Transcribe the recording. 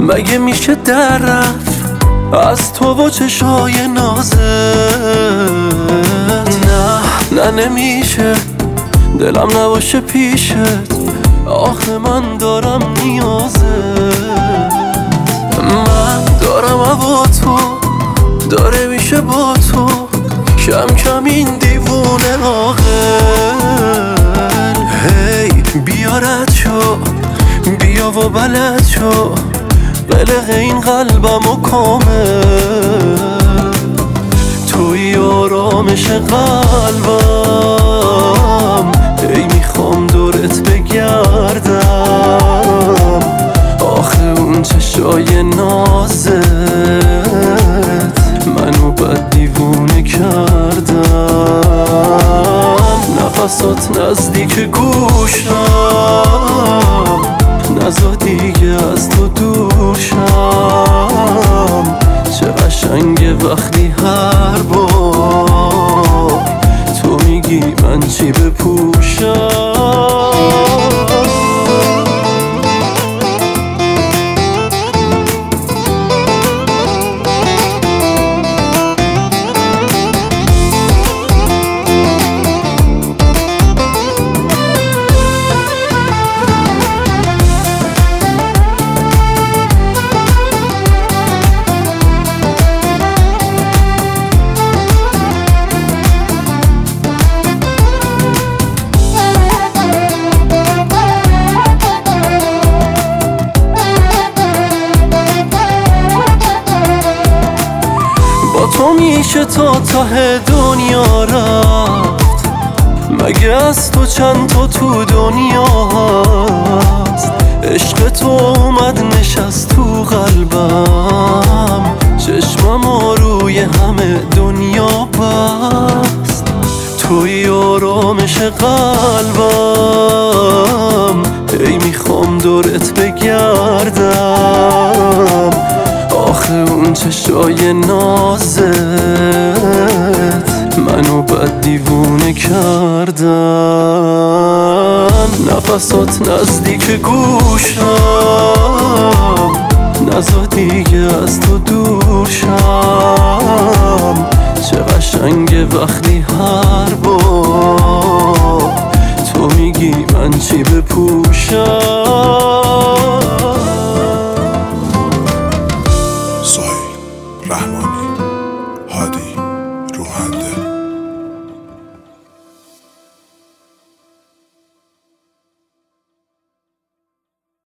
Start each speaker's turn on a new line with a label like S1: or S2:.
S1: مگه میشه در رفت از تو و چشای نازت؟ نه نمیشه دلم نباشه پیشت، آخه من دارم نیازت. من دارم با تو، داره میشه با تو کم کم این دیوونه عاقل. هی بیا رد شو، بیا و بلد شو، قلق این قلبمو کامل. توی آرامش قلبم، ای میخوام دورت بگردم. آخه اون چشای نازت منو بد دیوونه کردم. نفسات نزدیک گوشم، نزا دیگه از تو دور شم. چه قشنگه وقتی هر بار تو میگی من چی بپوشم. تو میشه تا ته دنیا رفت، مگه از تو چند تا تو دنیا هست؟ عشق تو اومد نشست تو قلبم، چشمم روی همه دنیا بست. توی آرامش قلبم، ای میخوام دورت بگردم. آخه اون چشای نازت منو بد دیوونه کردن. نفسات نزدیک گوشم، نزا دیگه از تو دور شم. چه قشنگه وقتی هر بار تو میگی من چی بپوشم.
S2: سهیل رحمانی هادی